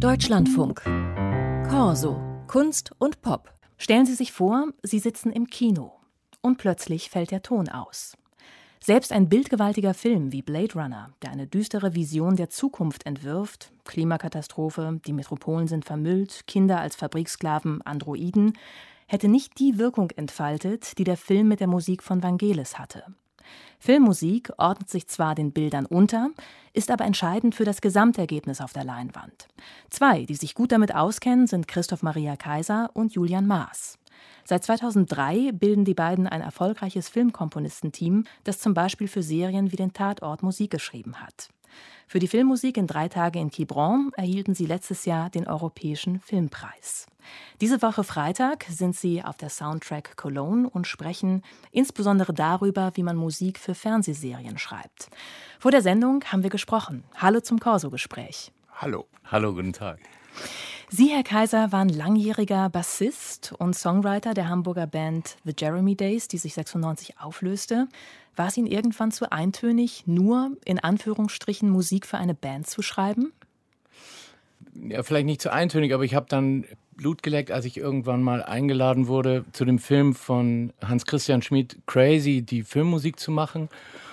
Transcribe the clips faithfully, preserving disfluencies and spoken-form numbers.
Deutschlandfunk. Corso. Kunst und Pop. Stellen Sie sich vor, Sie sitzen im Kino. Und plötzlich fällt der Ton aus. Selbst ein bildgewaltiger Film wie Blade Runner, der eine düstere Vision der Zukunft entwirft, Klimakatastrophe, die Metropolen sind vermüllt, Kinder als Fabriksklaven, Androiden, hätte nicht die Wirkung entfaltet, die der Film mit der Musik von Vangelis hatte. Filmmusik ordnet sich zwar den Bildern unter, ist aber entscheidend für das Gesamtergebnis auf der Leinwand. Zwei, die sich gut damit auskennen, sind Christoph Maria Kaiser und Julian Maas. Seit zweitausenddrei bilden die beiden ein erfolgreiches Filmkomponistenteam, das zum Beispiel für Serien wie den Tatort Musik geschrieben hat. Für die Filmmusik in Drei Tage in Quiberon erhielten sie letztes Jahr den Europäischen Filmpreis. Diese Woche Freitag sind sie auf der Soundtrack Cologne und sprechen insbesondere darüber, wie man Musik für Fernsehserien schreibt. Vor der Sendung haben wir gesprochen. Hallo zum Corso-Gespräch. Hallo. Hallo, guten Tag. Sie, Herr Kaiser, waren langjähriger Bassist und Songwriter der Hamburger Band The Jeremy Days, die sich sechsundneunzig auflöste. War es Ihnen irgendwann zu eintönig, nur in Anführungsstrichen Musik für eine Band zu schreiben? Ja, vielleicht nicht zu eintönig, aber ich habe dann Blut geleckt, als ich irgendwann mal eingeladen wurde, zu dem Film von Hans-Christian Schmid, Crazy, die Filmmusik zu machen.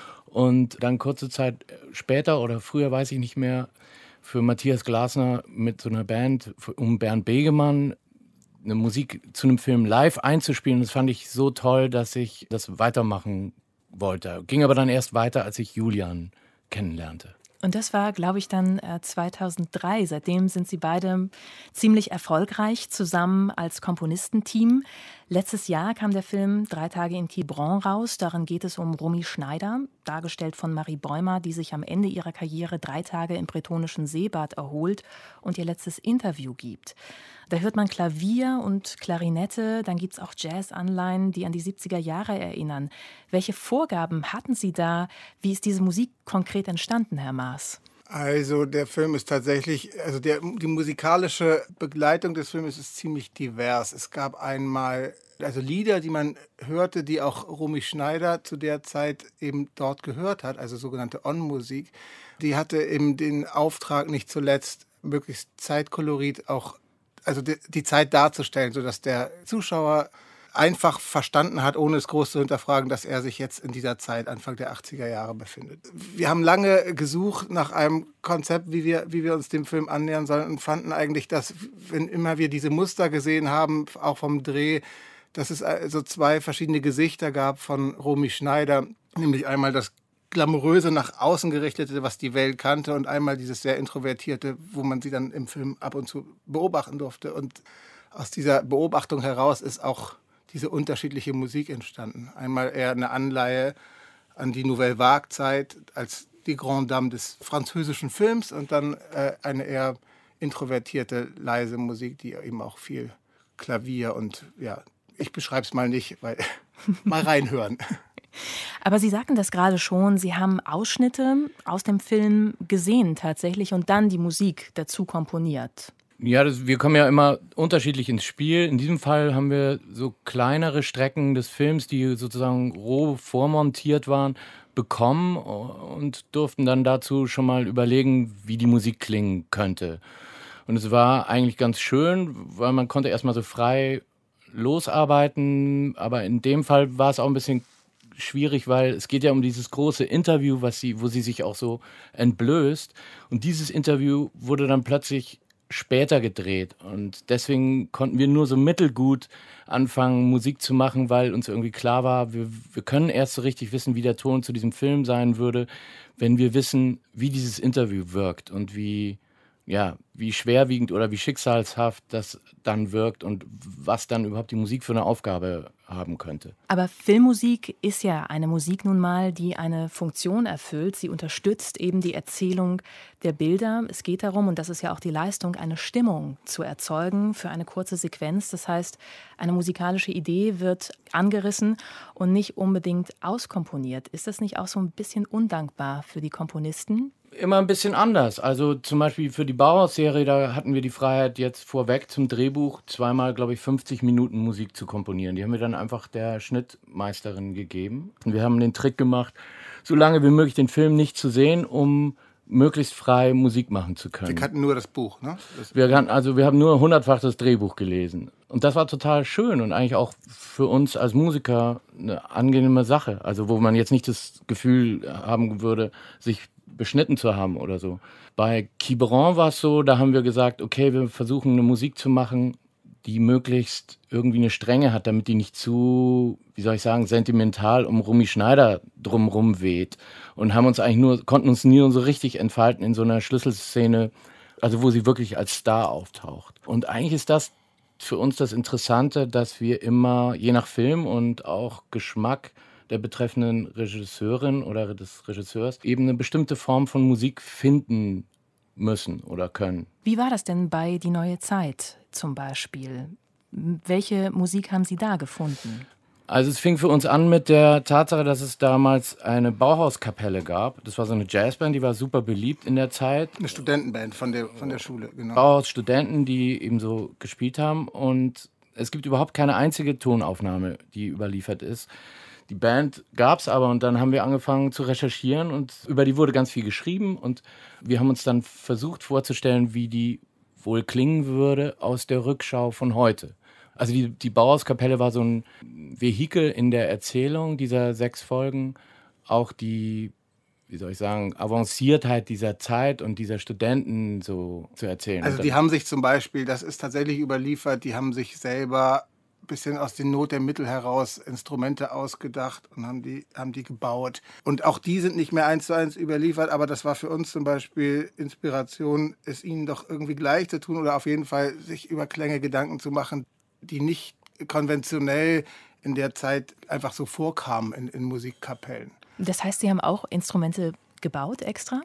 Und dann kurze Zeit später oder früher, weiß ich nicht mehr, für Matthias Glasner mit so einer Band um Bernd Begemann eine Musik zu einem Film live einzuspielen. Das fand ich so toll, dass ich das weitermachen wollte. Ging aber dann erst weiter, als ich Julian kennenlernte. Und das war, glaube ich, dann äh, zweitausenddrei. Seitdem sind Sie beide ziemlich erfolgreich zusammen als Komponistenteam. Letztes Jahr kam der Film Drei Tage in Quiberon raus. Darin geht es um Romy Schneider, dargestellt von Marie Bäumer, die sich am Ende ihrer Karriere drei Tage im bretonischen Seebad erholt und ihr letztes Interview gibt. Da hört man Klavier und Klarinette, dann gibt es auch Jazz-Anleihen, die an die siebziger Jahre erinnern. Welche Vorgaben hatten Sie da? Wie ist diese Musik konkret entstanden, Herr Maas? Also der Film ist tatsächlich, also der, die musikalische Begleitung des Films ist ziemlich divers. Es gab einmal also Lieder, die man hörte, die auch Romy Schneider zu der Zeit eben dort gehört hat, also sogenannte On-Musik. Die hatte eben den Auftrag, nicht zuletzt möglichst Zeitkolorit auch, also die, die Zeit darzustellen, sodass der Zuschauer einfach verstanden hat, ohne es groß zu hinterfragen, dass er sich jetzt in dieser Zeit, Anfang der achtziger Jahre, befindet. Wir haben lange gesucht nach einem Konzept, wie wir, wie wir uns dem Film annähern sollen und fanden eigentlich, dass, wenn immer wir diese Muster gesehen haben, auch vom Dreh, dass es also zwei verschiedene Gesichter gab von Romy Schneider, nämlich einmal das glamouröse, nach außen gerichtete, was die Welt kannte, und einmal dieses sehr introvertierte, wo man sie dann im Film ab und zu beobachten durfte. Und aus dieser Beobachtung heraus ist auch diese unterschiedliche Musik entstanden. Einmal eher eine Anleihe an die Nouvelle Vague-Zeit als die Grande Dame des französischen Films und dann äh, eine eher introvertierte, leise Musik, die eben auch viel Klavier und, ja, ich beschreibe es mal nicht, weil mal reinhören. Aber Sie sagten das gerade schon, Sie haben Ausschnitte aus dem Film gesehen tatsächlich und dann die Musik dazu komponiert. Ja, das, wir kommen ja immer unterschiedlich ins Spiel. In diesem Fall haben wir so kleinere Strecken des Films, die sozusagen roh vormontiert waren, bekommen und durften dann dazu schon mal überlegen, wie die Musik klingen könnte. Und es war eigentlich ganz schön, weil man konnte erstmal so frei losarbeiten, aber in dem Fall war es auch ein bisschen schwierig, weil es geht ja um dieses große Interview, was sie, wo sie sich auch so entblößt. Und dieses Interview wurde dann plötzlich später gedreht und deswegen konnten wir nur so mittelgut anfangen, Musik zu machen, weil uns irgendwie klar war, wir, wir können erst so richtig wissen, wie der Ton zu diesem Film sein würde, wenn wir wissen, wie dieses Interview wirkt und wie, ja, wie schwerwiegend oder wie schicksalshaft das dann wirkt und was dann überhaupt die Musik für eine Aufgabe haben könnte. Aber Filmmusik ist ja eine Musik nun mal, die eine Funktion erfüllt. Sie unterstützt eben die Erzählung der Bilder. Es geht darum, und das ist ja auch die Leistung, eine Stimmung zu erzeugen für eine kurze Sequenz. Das heißt, eine musikalische Idee wird angerissen und nicht unbedingt auskomponiert. Ist das nicht auch so ein bisschen undankbar für die Komponisten? Immer ein bisschen anders. Also zum Beispiel für die Bauhaus-Serie, da hatten wir die Freiheit, jetzt vorweg zum Drehbuch zweimal, glaube ich, fünfzig Minuten Musik zu komponieren. Die haben wir dann einfach der Schnittmeisterin gegeben. Und wir haben den Trick gemacht, so lange wie möglich den Film nicht zu sehen, um möglichst frei Musik machen zu können. Sie kannten nur das Buch, ne? Das wir, kannten, also wir haben nur hundertfach das Drehbuch gelesen. Und das war total schön und eigentlich auch für uns als Musiker eine angenehme Sache. Also wo man jetzt nicht das Gefühl haben würde, sich beschnitten zu haben oder so. Bei Quiberon war es so, da haben wir gesagt, okay, wir versuchen eine Musik zu machen, die möglichst irgendwie eine Strenge hat, damit die nicht zu, wie soll ich sagen, sentimental um Romy Schneider drumrum weht. Und haben uns eigentlich nur, konnten uns nie so richtig entfalten in so einer Schlüsselszene, also wo sie wirklich als Star auftaucht. Und eigentlich ist das für uns das Interessante, dass wir immer, je nach Film und auch Geschmack der betreffenden Regisseurin oder des Regisseurs, eben eine bestimmte Form von Musik finden müssen oder können. Wie war das denn bei Die neue Zeit zum Beispiel? Welche Musik haben Sie da gefunden? Also es fing für uns an mit der Tatsache, dass es damals eine Bauhauskapelle gab. Das war so eine Jazzband, die war super beliebt in der Zeit. Eine Studentenband von der, von der Schule, genau. Bauhausstudenten, die eben so gespielt haben. Und es gibt überhaupt keine einzige Tonaufnahme, die überliefert ist. Die Band gab es aber und dann haben wir angefangen zu recherchieren und über die wurde ganz viel geschrieben und wir haben uns dann versucht vorzustellen, wie die wohl klingen würde aus der Rückschau von heute. Also die, die Bauhauskapelle war so ein Vehikel in der Erzählung dieser sechs Folgen, auch die, wie soll ich sagen, Avanciertheit dieser Zeit und dieser Studenten so zu erzählen. Also die haben sich zum Beispiel, das ist tatsächlich überliefert, die haben sich selber bisschen aus den Not der Mittel heraus Instrumente ausgedacht und haben die, haben die gebaut. Und auch die sind nicht mehr eins zu eins überliefert, aber das war für uns zum Beispiel Inspiration, es ihnen doch irgendwie gleich zu tun oder auf jeden Fall sich über Klänge Gedanken zu machen, die nicht konventionell in der Zeit einfach so vorkamen in, in Musikkapellen. Das heißt, Sie haben auch Instrumente gebaut extra?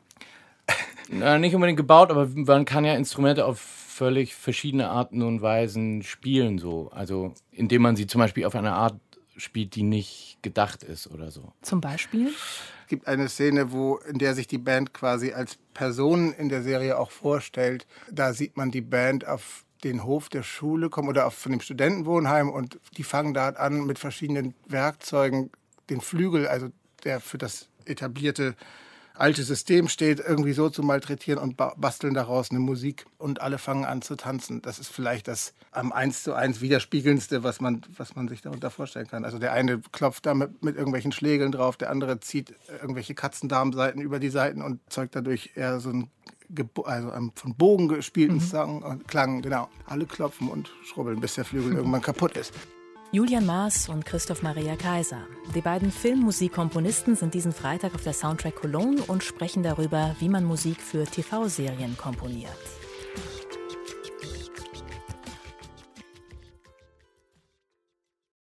Na, nicht unbedingt gebaut, aber man kann ja Instrumente auf völlig verschiedene Arten und Weisen spielen. So. Also indem man sie zum Beispiel auf eine Art spielt, die nicht gedacht ist oder so. Zum Beispiel? Es gibt eine Szene, wo, in der sich die Band quasi als Person in der Serie auch vorstellt. Da sieht man die Band auf den Hof der Schule kommen oder auf, von dem Studentenwohnheim und die fangen da an mit verschiedenen Werkzeugen den Flügel, also der für das etablierte alte System steht, irgendwie so zu malträtieren und basteln daraus eine Musik und alle fangen an zu tanzen. Das ist vielleicht das am eins zu eins widerspiegelndste, was man, was man sich darunter vorstellen kann. Also der eine klopft da mit, mit irgendwelchen Schlägeln drauf, der andere zieht irgendwelche Katzendarmseiten über die Seiten und zeugt dadurch eher so einen, also einen von Bogen gespielten mhm. Song und Klang. Genau. Alle klopfen und schrubbeln, bis der Flügel irgendwann kaputt ist. Julian Maas und Christoph Maria Kaiser. Die beiden Filmmusikkomponisten sind diesen Freitag auf der Soundtrack Cologne und sprechen darüber, wie man Musik für T V-Serien komponiert.